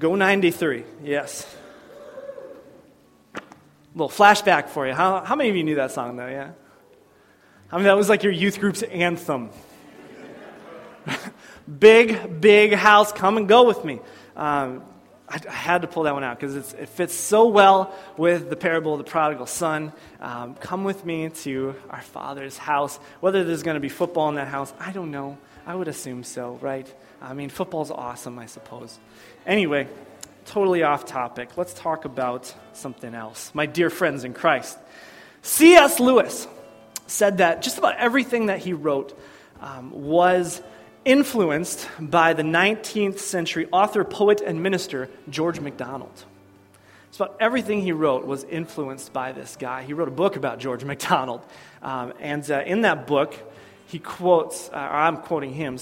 Go 93, yes. A little flashback for you. How many of you knew that song, though, yeah? I mean, that was like your youth group's anthem. Big house, come and go with me. I had to pull that one out because it fits so well with the parable of the prodigal son. Come with me to our Father's house. Whether there's going to be football in that house, I don't know. I would assume so, right? I mean, football's awesome, I suppose. Anyway, totally off topic. Let's talk about something else. My dear friends in Christ, C.S. Lewis said that just about everything that he wrote was influenced by the 19th century author, poet, and minister, George MacDonald. Just about everything he wrote was influenced by this guy. He wrote a book about George MacDonald. And in that book, he quotes, I'm quoting him,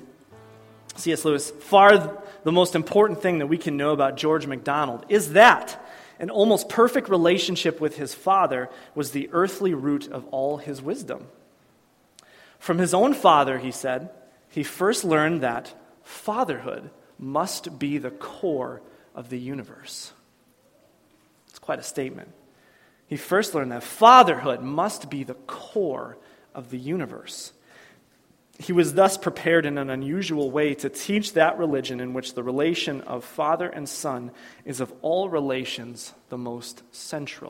C.S. Lewis, far the most important thing that we can know about George MacDonald is that an almost perfect relationship with his father was the earthly root of all his wisdom. From his own father, he said, he first learned that fatherhood must be the core of the universe. It's quite a statement. He first learned that fatherhood must be the core of the universe. He was thus prepared in an unusual way to teach that religion in which the relation of father and son is of all relations the most central.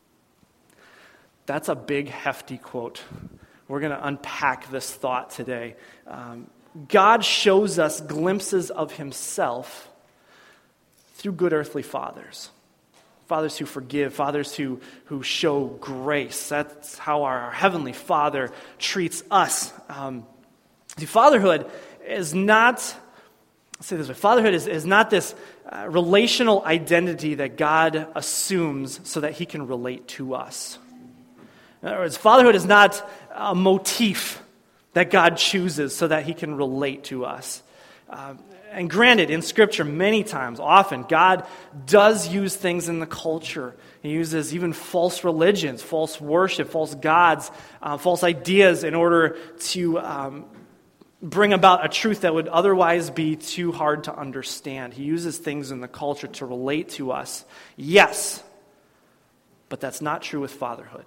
That's a big, hefty quote. We're going to unpack this thought today. God shows us glimpses of himself through good earthly fathers. Fathers who forgive, fathers who show grace. That's how our Heavenly Father treats us. Fatherhood is not, let's say this way, fatherhood is not this relational identity that God assumes so that he can relate to us. In other words, fatherhood is not a motif that God chooses so that he can relate to us. And granted, in Scripture, many times, often, God does use things in the culture. He uses even false religions, false worship, false gods, false ideas in order to bring about a truth that would otherwise be too hard to understand. He uses things in the culture to relate to us. Yes, but that's not true with fatherhood.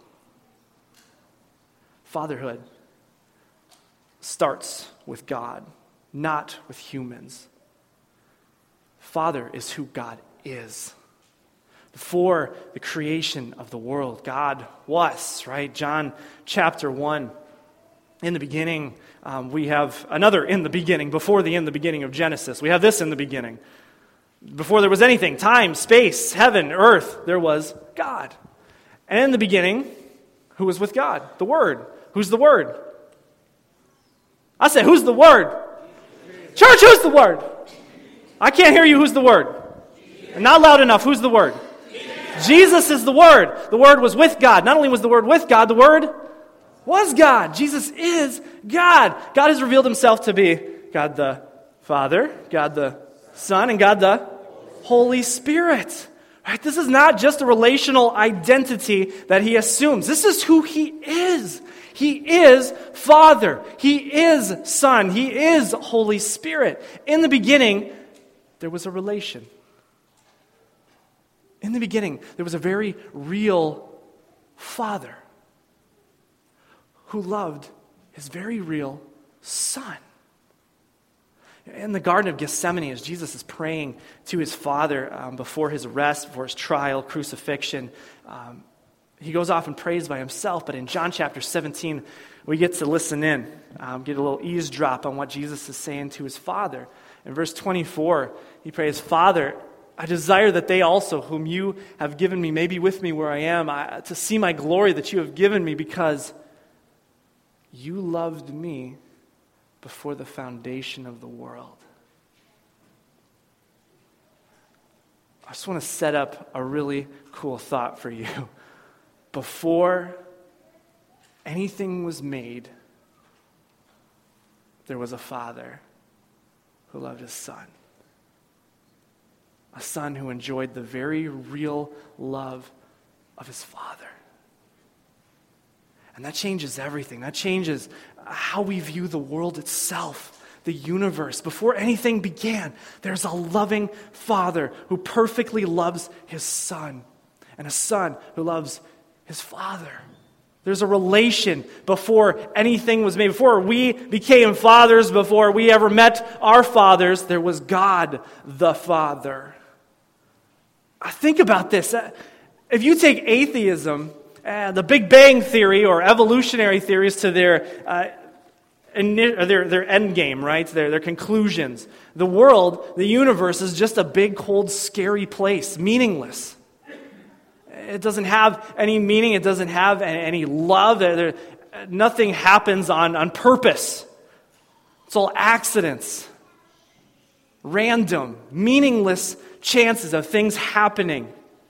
Fatherhood starts with God, not with humans. Father is who God is. Before the creation of the world, God was, right? John chapter 1. In the beginning, we have another in the beginning, before the in the beginning of Genesis. We have this in the beginning. Before there was anything, time, space, heaven, earth, there was God. And in the beginning, who was with God? The Word. Who's the Word? I said, who's the Word? Church, who's the Word? I can't hear you. Who's the Word? Not loud enough. Who's the Word? Jesus is the Word. The Word was with God. Not only was the Word with God, the Word was God. Jesus is God. God has revealed himself to be God the Father, God the Son, and God the Holy Spirit. Right? This is not just a relational identity that he assumes. This is who he is. He is Father. He is Son. He is Holy Spirit. In the beginning, there was a relation. In the beginning, there was a very real Father who loved his very real Son. In the Garden of Gethsemane, as Jesus is praying to his Father before his arrest, before his trial, crucifixion, he goes off and prays by himself. But in John chapter 17, we get to listen in, get a little eavesdrop on what Jesus is saying to his Father. In verse 24, he prays, Father, I desire that they also, whom you have given me, may be with me where I am, to see my glory that you have given me, because you loved me before the foundation of the world. I just want to set up a really cool thought for you. Before anything was made, there was a Father who loved his Son. A Son who enjoyed the very real love of his Father. And that changes everything. That changes how we view the world itself. the universe, before anything began, there's a loving Father who perfectly loves his Son, and a Son who loves his Father. There's a relation before anything was made. Before we became fathers, before we ever met our fathers, there was God the Father. Think about this. If you take atheism, the Big Bang Theory or evolutionary theories to their end game, right? Their conclusions. The world, the universe is just a big, cold, scary place, meaningless. It doesn't have any meaning. It doesn't have any love. Nothing happens on purpose. It's all accidents, random, meaningless chances of things happening.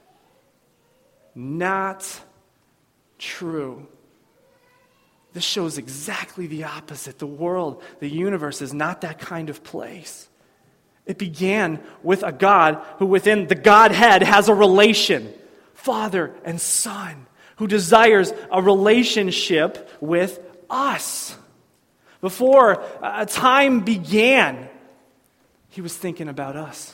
Not true. This shows exactly the opposite. The world, the universe is not that kind of place. It began with a God who within the Godhead has a relation, Father and Son, who desires a relationship with us. Before time began, he was thinking about us.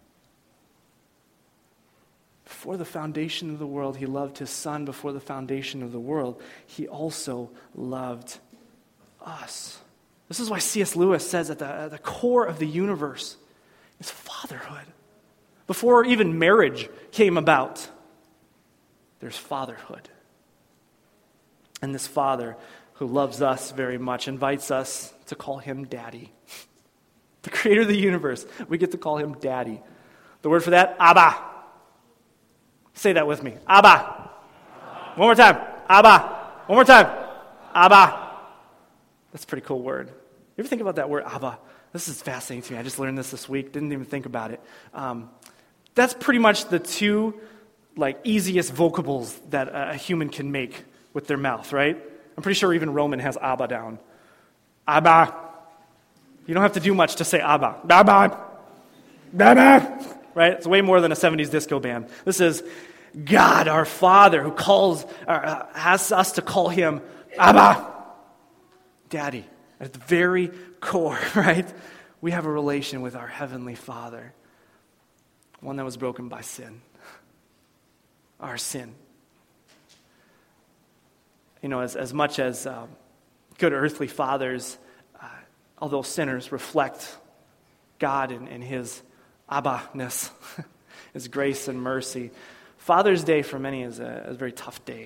Before the foundation of the world, he loved his Son. Before the foundation of the world, he also loved us. This is why C.S. Lewis says at the core of the universe is fatherhood. Before even marriage came about, there's fatherhood. And this Father who loves us very much invites us to call him Daddy. The creator of the universe, we get to call him Daddy. The word for that, Abba. Say that with me. Abba. One more time. Abba. One more time. Abba. That's a pretty cool word. You ever think about that word, Abba? This is fascinating to me. I just learned this week. Didn't even think about it. That's pretty much the two easiest vocables that a human can make with their mouth, right? I'm pretty sure even Roman has Abba down. Abba. You don't have to do much to say Abba. Abba. Abba. Right? It's way more than a 70s disco band. This is God, our Father, who asks us to call him Abba, Daddy. At the very core, right? We have a relation with our Heavenly Father, one that was broken by sin, our sin. You know, as much as good earthly fathers, although sinners, reflect God in his Abba-ness, his grace and mercy. Father's Day for many is a very tough day.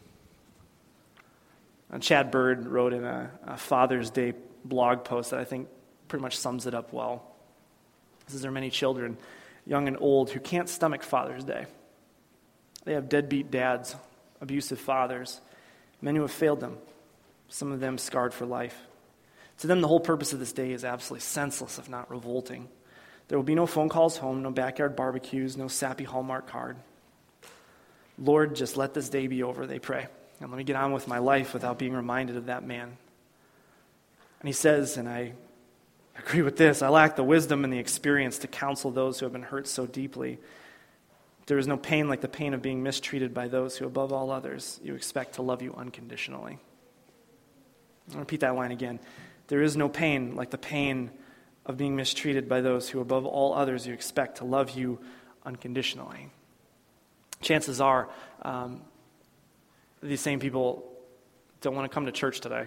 Chad Bird wrote in a Father's Day blog post that I think pretty much sums it up well. He says there are many children, young and old, who can't stomach Father's Day. They have deadbeat dads, abusive fathers, men who have failed them, some of them scarred for life. To them, the whole purpose of this day is absolutely senseless, if not revolting. There will be no phone calls home, no backyard barbecues, no sappy Hallmark card. Lord, just let this day be over, they pray. And let me get on with my life without being reminded of that man. And he says, and I agree with this, I lack the wisdom and the experience to counsel those who have been hurt so deeply. There is no pain like the pain of being mistreated by those who, above all others, you expect to love you unconditionally. I'll repeat that line again. There is no pain like the pain of being mistreated by those who, above all others, you expect to love you unconditionally. Chances are, these same people don't want to come to church today.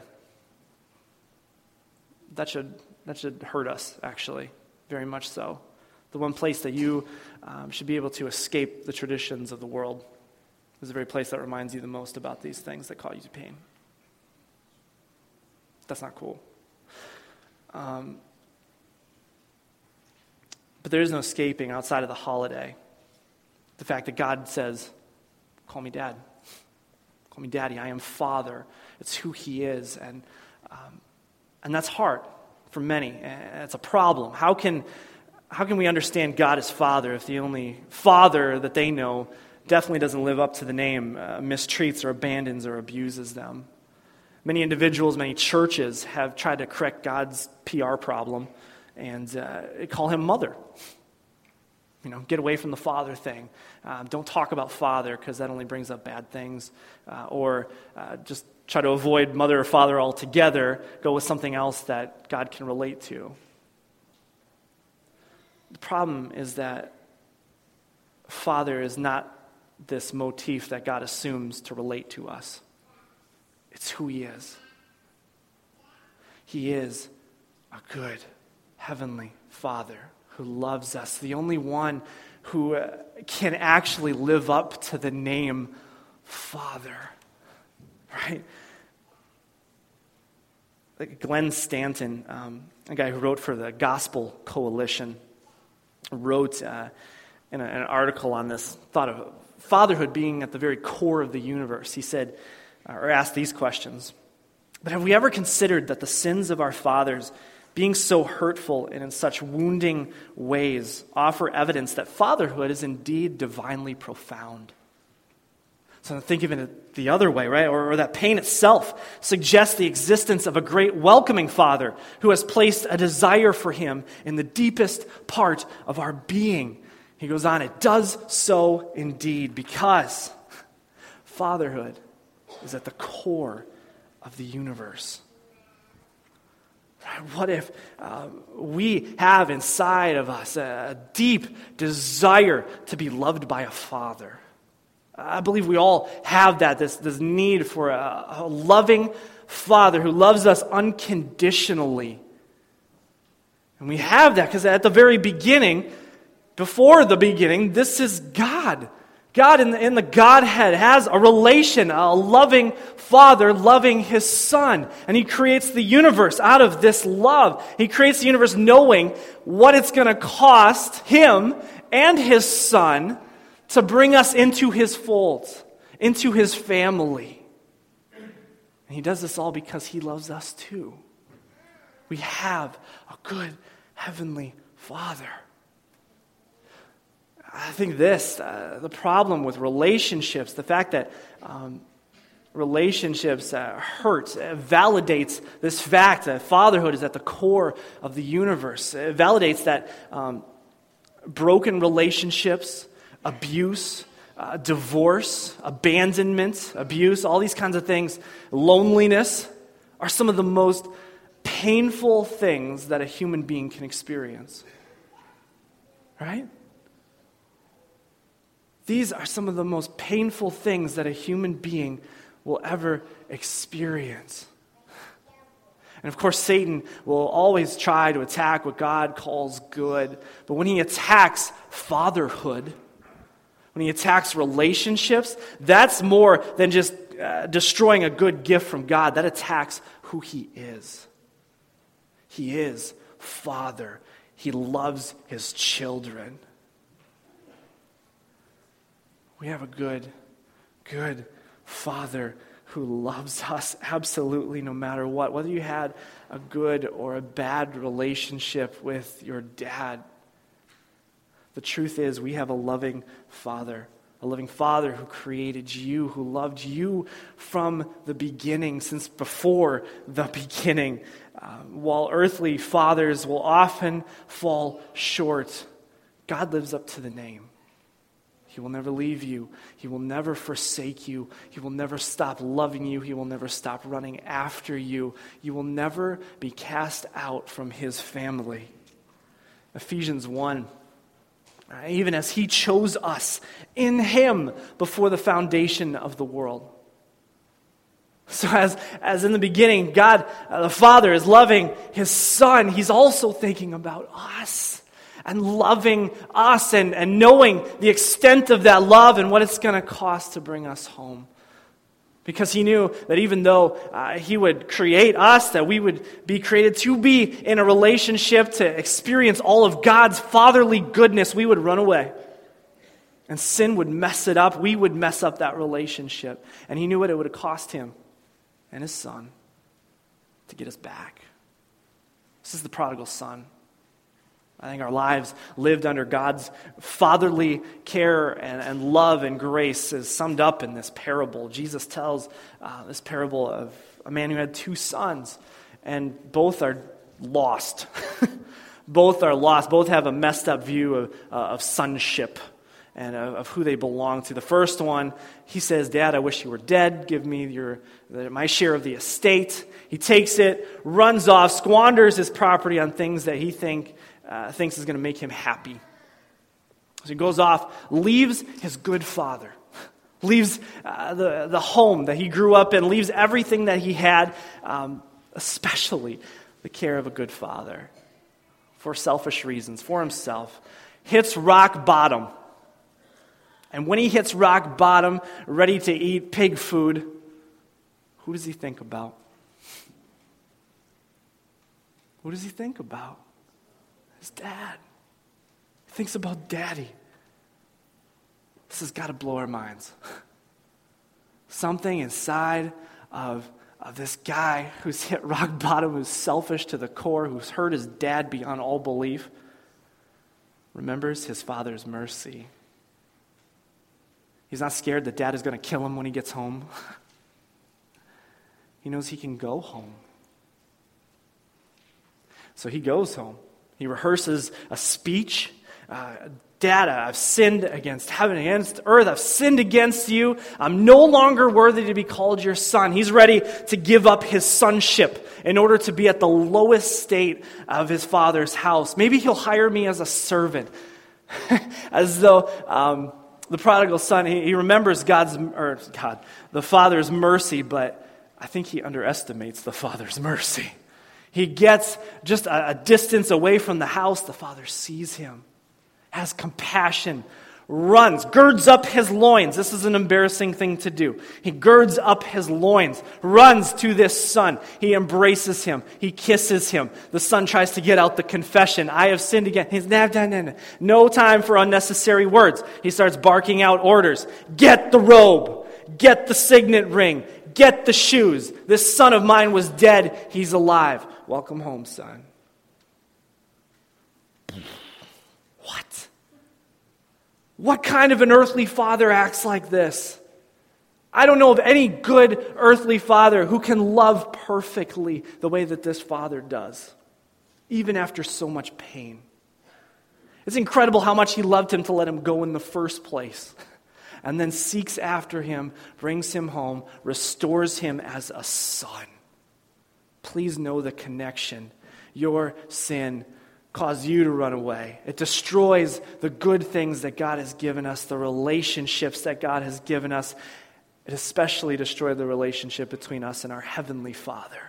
That should hurt us, actually, very much so. The one place that you should be able to escape the traditions of the world is the very place that reminds you the most about these things that cause you pain. That's not cool. But there is no escaping outside of the holiday. The fact that God says, call me Dad. Call me Daddy. I am Father. It's who he is. And that's hard for many. It's a problem. How can we understand God as Father if the only Father that they know definitely doesn't live up to the name, mistreats or abandons or abuses them? Many individuals, many churches have tried to correct God's PR problem and call him Mother. You know, get away from the father thing. Don't talk about father because that only brings up bad things. Or just try to avoid mother or father altogether, go with something else that God can relate to. The problem is that father is not this motif that God assumes to relate to us. It's who he is. He is a good heavenly Father who loves us, the only one who can actually live up to the name Father, right? Like Glenn Stanton, a guy who wrote for the Gospel Coalition, wrote in an article on this thought of fatherhood being at the very core of the universe. He said, or asked these questions: "But have we ever considered that the sins of our fathers, being so hurtful and in such wounding ways, offer evidence that fatherhood is indeed divinely profound?" So think of it the other way, right? Or that pain itself suggests the existence of a great welcoming Father who has placed a desire for him in the deepest part of our being. He goes on, it does so indeed, because fatherhood is at the core of the universe. What if we have inside of us a deep desire to be loved by a father? I believe we all have that, this need for a loving Father who loves us unconditionally. And we have that because at the very beginning, before the beginning, this is God. God in the Godhead has a relation, a loving Father loving His Son. And He creates the universe out of this love. He creates the universe knowing what it's going to cost Him and His Son to bring us into His fold, into His family. And He does this all because He loves us too. We have a good Heavenly Father. I think the problem with relationships, the fact that relationships hurt, validates this fact that fatherhood is at the core of the universe. It validates that broken relationships, abuse, divorce, abandonment, abuse, all these kinds of things, loneliness, are some of the most painful things that a human being can experience. Right? These are some of the most painful things that a human being will ever experience. And of course, Satan will always try to attack what God calls good. But when he attacks fatherhood, when he attacks relationships, that's more than just destroying a good gift from God. That attacks who He is. He is Father. He loves His children. We have a good Father who loves us absolutely no matter what. Whether you had a good or a bad relationship with your dad, the truth is we have a loving Father who created you, who loved you from the beginning, since before the beginning. While earthly fathers will often fall short, God lives up to the name. He will never leave you. He will never forsake you. He will never stop loving you. He will never stop running after you. You will never be cast out from His family. Ephesians 1, even as He chose us in Him before the foundation of the world. So as in the beginning, God, the Father, is loving His Son, He's also thinking about us. And loving us and knowing the extent of that love and what it's going to cost to bring us home. Because He knew that even though He would create us, that we would be created to be in a relationship, to experience all of God's fatherly goodness, we would run away. And sin would mess it up. We would mess up that relationship. And He knew what it would have cost Him and His Son to get us back. This is the prodigal son. I think our lives lived under God's fatherly care and love and grace is summed up in this parable. Jesus tells this parable of a man who had two sons, and both are lost. Both are lost. Both have a messed up view of sonship. and of who they belong to. The first one, he says, "Dad, I wish you were dead. Give me my share of the estate." He takes it, runs off, squanders his property on things that he thinks is going to make him happy. So he goes off, leaves his good father, leaves the home that he grew up in, leaves everything that he had, especially the care of a good father, for selfish reasons, for himself. Hits rock bottom. And when he hits rock bottom, ready to eat pig food, who does he think about? Who does he think about? His dad. He thinks about Daddy. This has got to blow our minds. Something inside of this guy who's hit rock bottom, who's selfish to the core, who's hurt his dad beyond all belief, remembers his father's mercy. He's not scared that dad is going to kill him when he gets home. He knows he can go home. So he goes home. He rehearses a speech. Dad, I've sinned against heaven, against earth. I've sinned against you. I'm no longer worthy to be called your son. He's ready to give up his sonship in order to be at the lowest state of his father's house. Maybe he'll hire me as a servant. As though the prodigal son, he remembers the father's mercy, but I think he underestimates the father's mercy. He gets just a distance away from the house. The father sees him, has compassion, runs, girds up his loins. This is an embarrassing thing to do. He girds up his loins, runs to this son. He embraces him. He kisses him. The son tries to get out the confession. I have sinned again. He's no time for unnecessary words. He starts barking out orders. Get the robe. Get the signet ring. Get the shoes. This son of mine was dead. He's alive. Welcome home, son. What? What kind of an earthly father acts like this? I don't know of any good earthly father who can love perfectly the way that this father does, even after so much pain. It's incredible how much he loved him to let him go in the first place, and then seeks after him, brings him home, restores him as a son. Please know the connection. Your sin caused you to run away. It destroys the good things that God has given us, the relationships that God has given us. It especially destroyed the relationship between us and our Heavenly Father.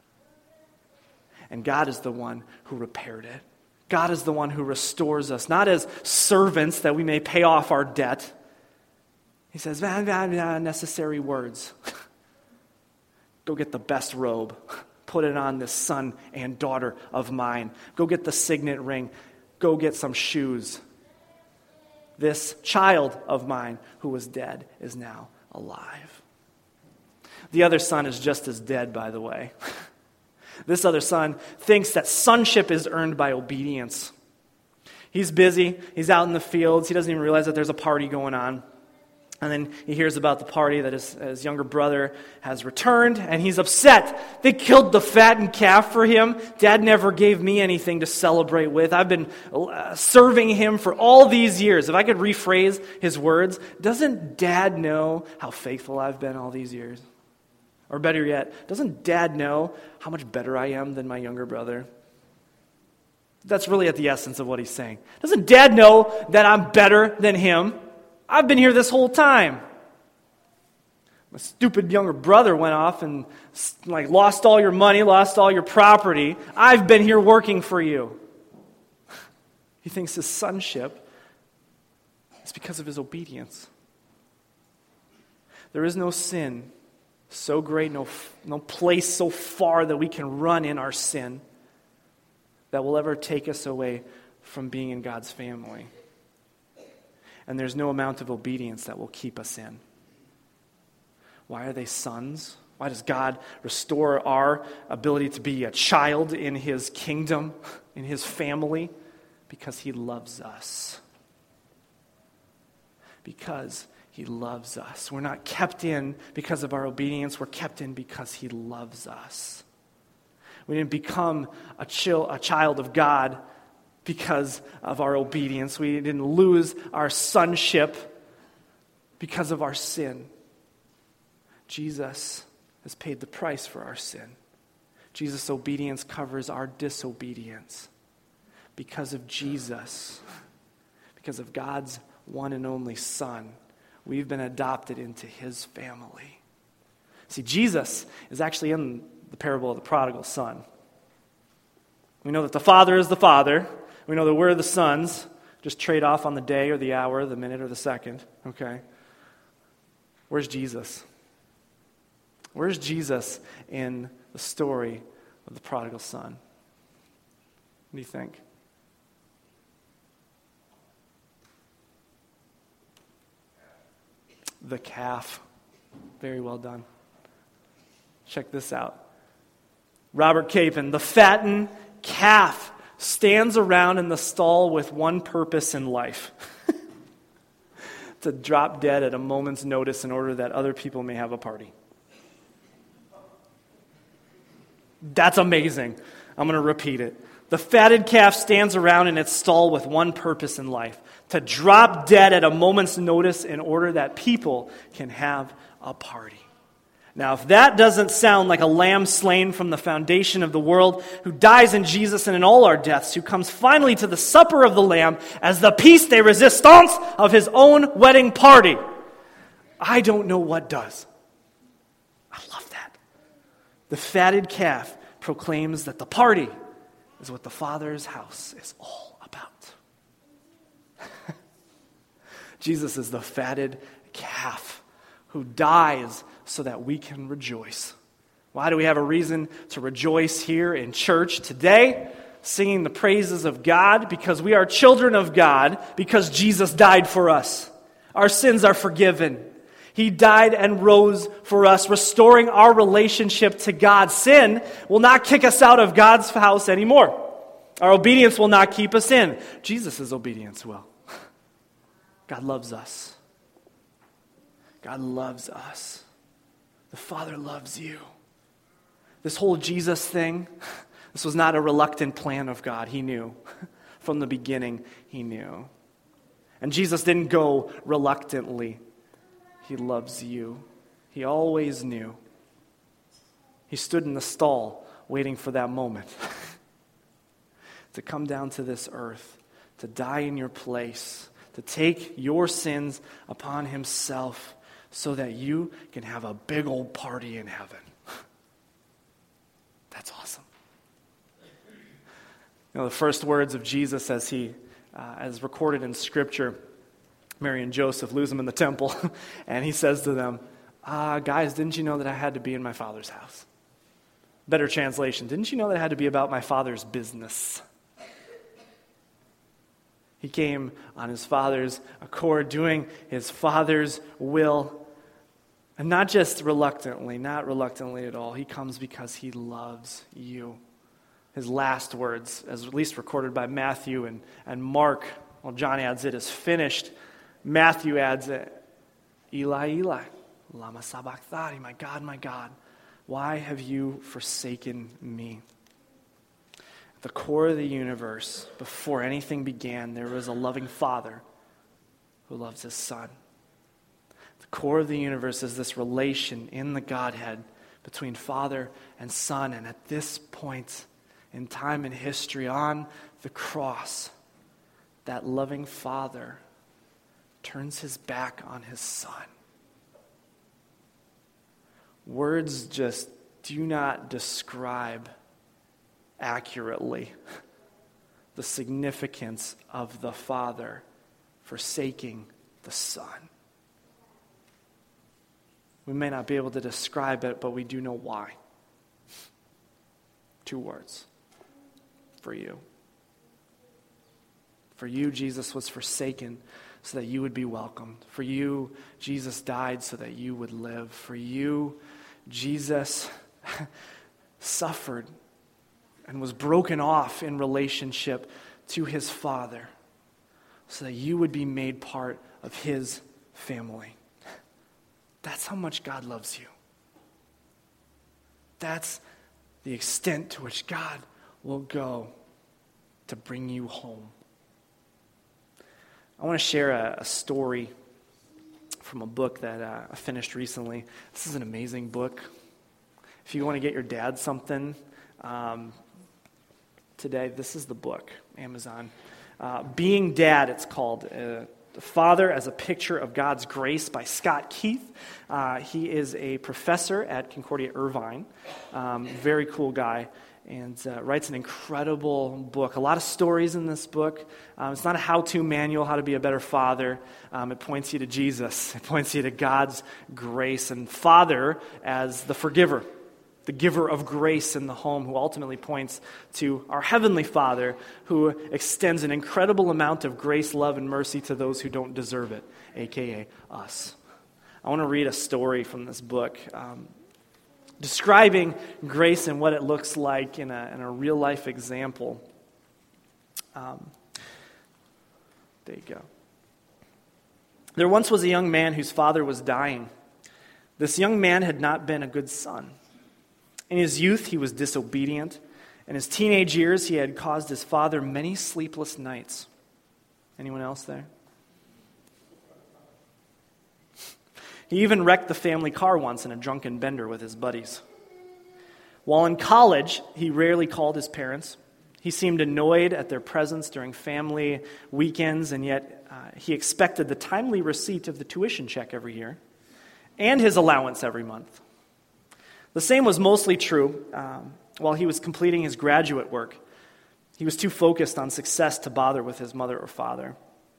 And God is the one who repaired it. God is the one who restores us, not as servants that we may pay off our debt. He says, unnecessary words. Go get the best robe. Put it on this son and daughter of mine. Go get the signet ring. Go get some shoes. This child of mine who was dead is now alive. The other son is just as dead, by the way. This other son thinks that sonship is earned by obedience. He's busy. He's out in the fields. He doesn't even realize that there's a party going on. And then he hears about the party that his younger brother has returned, and he's upset. They killed the fattened calf for him. Dad never gave me anything to celebrate with. I've been serving him for all these years. If I could rephrase his words, doesn't Dad know how faithful I've been all these years? Or better yet, doesn't Dad know how much better I am than my younger brother? That's really at the essence of what he's saying. Doesn't Dad know that I'm better than him? I've been here this whole time. My stupid younger brother went off and lost all your money, lost all your property. I've been here working for you. He thinks his sonship is because of his obedience. There is no sin so great, no place so far that we can run in our sin that will ever take us away from being in God's family. And there's no amount of obedience that will keep us in. Why are they sons? Why does God restore our ability to be a child in His kingdom, in His family? Because He loves us. Because He loves us. We're not kept in because of our obedience. We're kept in because He loves us. We didn't become a child of God because of our obedience. We didn't lose our sonship because of our sin. Jesus has paid the price for our sin. Jesus' obedience covers our disobedience. Because of Jesus, because of God's one and only Son, we've been adopted into his family. See, Jesus is actually in the parable of the prodigal son. We know that the Father is the Father. We know that we're the sons. Just trade off on the day or the hour, the minute or the second. Okay? Where's Jesus? Where's Jesus in the story of the prodigal son? What do you think? The calf. Very well done. Check this out. Robert Capon, the fattened calf stands around in the stall with one purpose in life. To drop dead at a moment's notice in order that other people may have a party. That's amazing. I'm going to repeat it. The fatted calf stands around in its stall with one purpose in life: to drop dead at a moment's notice in order that people can have a party. Now, if that doesn't sound like a lamb slain from the foundation of the world, who dies in Jesus and in all our deaths, who comes finally to the supper of the Lamb as the piece de resistance of his own wedding party, I don't know what does. I love that. The fatted calf proclaims that the party is what the Father's house is all about. Jesus is the fatted calf who dies so that we can rejoice. Why do we have a reason to rejoice here in church today? Singing the praises of God, because we are children of God, because Jesus died for us. Our sins are forgiven. He died and rose for us, restoring our relationship to God. Sin will not kick us out of God's house anymore. Our obedience will not keep us in. Jesus' obedience will. God loves us. God loves us. The Father loves you. This whole Jesus thing, this was not a reluctant plan of God. He knew. From the beginning, he knew. And Jesus didn't go reluctantly. He loves you. He always knew. He stood in the stall waiting for that moment to come down to this earth, to die in your place, to take your sins upon himself, so that you can have a big old party in heaven. That's awesome. You know, the first words of Jesus as recorded in Scripture, Mary and Joseph lose him in the temple, and he says to them, guys, didn't you know that I had to be in my Father's house? Better translation, didn't you know that I had to be about my Father's business? He came on his Father's accord, doing his Father's will. And not just reluctantly, not reluctantly at all. He comes because he loves you. His last words, as at least recorded by Matthew and Mark, well, John adds it as finished. Matthew adds it, Eli, Eli, lama sabachthani, my God, why have you forsaken me? At the core of the universe, before anything began, there was a loving Father who loves his Son. The core of the universe is this relation in the Godhead between Father and Son. And at this point in time and history, on the cross, that loving Father turns his back on his Son. Words just do not describe accurately the significance of the Father forsaking the Son. We may not be able to describe it, but we do know why. 2 words. For you. For you, Jesus was forsaken so that you would be welcomed. For you, Jesus died so that you would live. For you, Jesus suffered and was broken off in relationship to his Father so that you would be made part of his family. That's how much God loves you. That's the extent to which God will go to bring you home. I want to share a story from a book that I finished recently. This is an amazing book. If you want to get your dad something today, this is the book, Amazon. Being Dad, it's called. The Father as a Picture of God's Grace by Scott Keith. He is a professor at Concordia Irvine. Very cool guy. And writes an incredible book. A lot of stories in this book. It's not a how-to manual, how to be a better father. It points you to Jesus. It points you to God's grace. And Father as the forgiver, the giver of grace in the home, who ultimately points to our Heavenly Father, who extends an incredible amount of grace, love, and mercy to those who don't deserve it, a.k.a. us. I want to read a story from this book describing grace and what it looks like in a real-life example. There you go. There once was a young man whose father was dying. This young man had not been a good son. In his youth, he was disobedient. In his teenage years, he had caused his father many sleepless nights. Anyone else there? He even wrecked the family car once in a drunken bender with his buddies. While in college, he rarely called his parents. He seemed annoyed at their presence during family weekends, and yet he expected the timely receipt of the tuition check every year and his allowance every month. The same was mostly true while he was completing his graduate work. He was too focused on success to bother with his mother or father.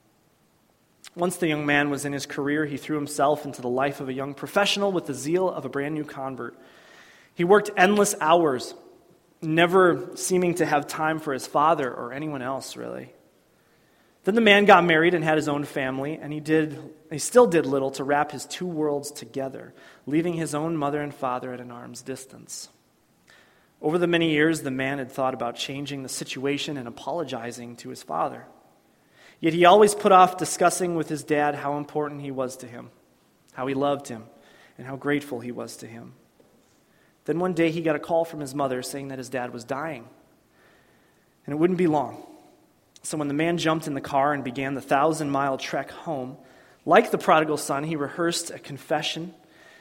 Once the young man was in his career, he threw himself into the life of a young professional with the zeal of a brand new convert. He worked endless hours, never seeming to have time for his father or anyone else, really. Then the man got married and had his own family, and he still did little to wrap his two worlds together, leaving his own mother and father at an arm's distance. Over the many years, the man had thought about changing the situation and apologizing to his father. Yet he always put off discussing with his dad how important he was to him, how he loved him, and how grateful he was to him. Then one day he got a call from his mother saying that his dad was dying, and it wouldn't be long. So when the man jumped in the car and began the 1,000-mile trek home, like the prodigal son, he rehearsed a confession,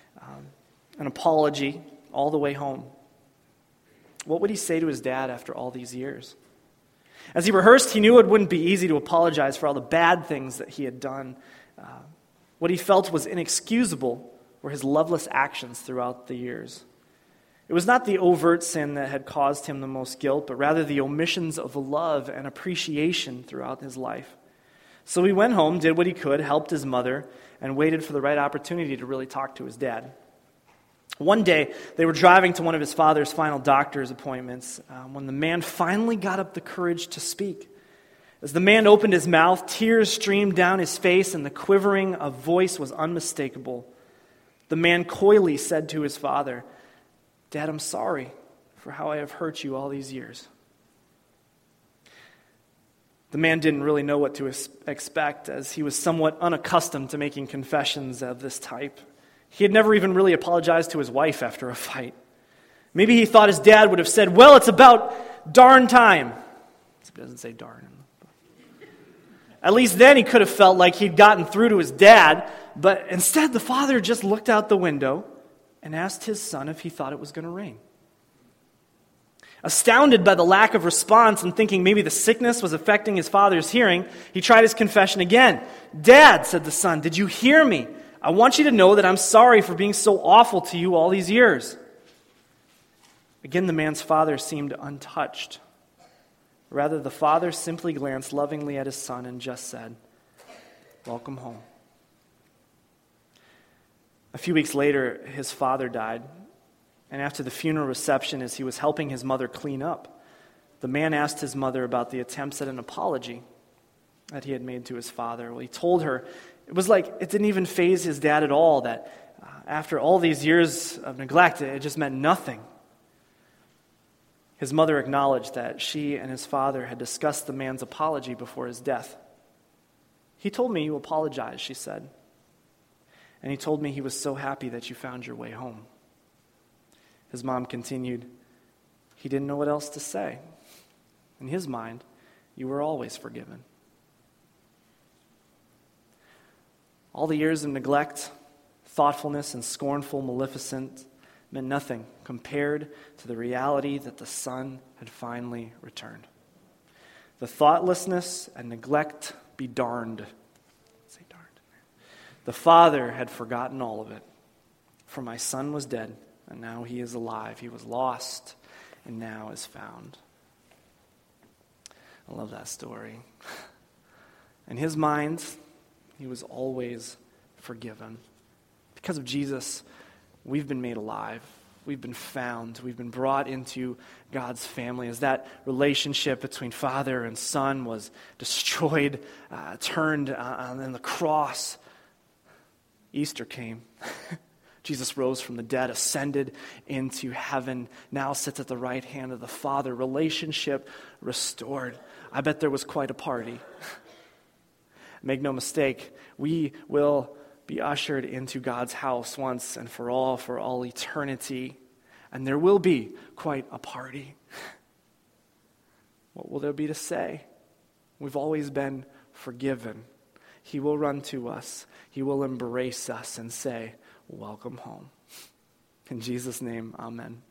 an apology, all the way home. What would he say to his dad after all these years? As he rehearsed, he knew it wouldn't be easy to apologize for all the bad things that he had done. What he felt was inexcusable were his loveless actions throughout the years. It was not the overt sin that had caused him the most guilt, but rather the omissions of love and appreciation throughout his life. So he went home, did what he could, helped his mother, and waited for the right opportunity to really talk to his dad. One day, they were driving to one of his father's final doctor's appointments when the man finally got up the courage to speak. As the man opened his mouth, tears streamed down his face, and the quivering of voice was unmistakable. The man coyly said to his father, "Dad, I'm sorry for how I have hurt you all these years." The man didn't really know what to expect, as he was somewhat unaccustomed to making confessions of this type. He had never even really apologized to his wife after a fight. Maybe he thought his dad would have said, "Well, it's about darn time." It doesn't say darn. At least then he could have felt like he'd gotten through to his dad, but instead the father just looked out the window and asked his son if he thought it was going to rain. Astounded by the lack of response and thinking maybe the sickness was affecting his father's hearing, he tried his confession again. "Dad," said the son, "did you hear me? I want you to know that I'm sorry for being so awful to you all these years." Again, the man's father seemed untouched. Rather, the father simply glanced lovingly at his son and just said, "Welcome home." A few weeks later, his father died, and after the funeral reception, as he was helping his mother clean up, the man asked his mother about the attempts at an apology that he had made to his father. Well, he told her it was like it didn't even faze his dad at all, that after all these years of neglect, it just meant nothing. His mother acknowledged that she and his father had discussed the man's apology before his death. "He told me you apologized," she said. "And he told me he was so happy that you found your way home." His mom continued, "He didn't know what else to say. In his mind, you were always forgiven. All the years of neglect, thoughtfulness, and scornful maleficence meant nothing compared to the reality that the Son had finally returned. The thoughtlessness and neglect be darned. Say darned. The Father had forgotten all of it. For my Son was dead, and now he is alive. He was lost, and now is found. I love that story. In his mind, he was always forgiven. Because of Jesus, we've been made alive. We've been found. We've been brought into God's family. As that relationship between Father and Son was destroyed, turned on the cross, Easter came. Jesus rose from the dead, ascended into heaven, now sits at the right hand of the Father. Relationship restored. I bet there was quite a party. Make no mistake, we will be ushered into God's house once and for all eternity. And there will be quite a party. What will there be to say? We've always been forgiven. He will run to us. He will embrace us and say, welcome home. In Jesus' name, amen.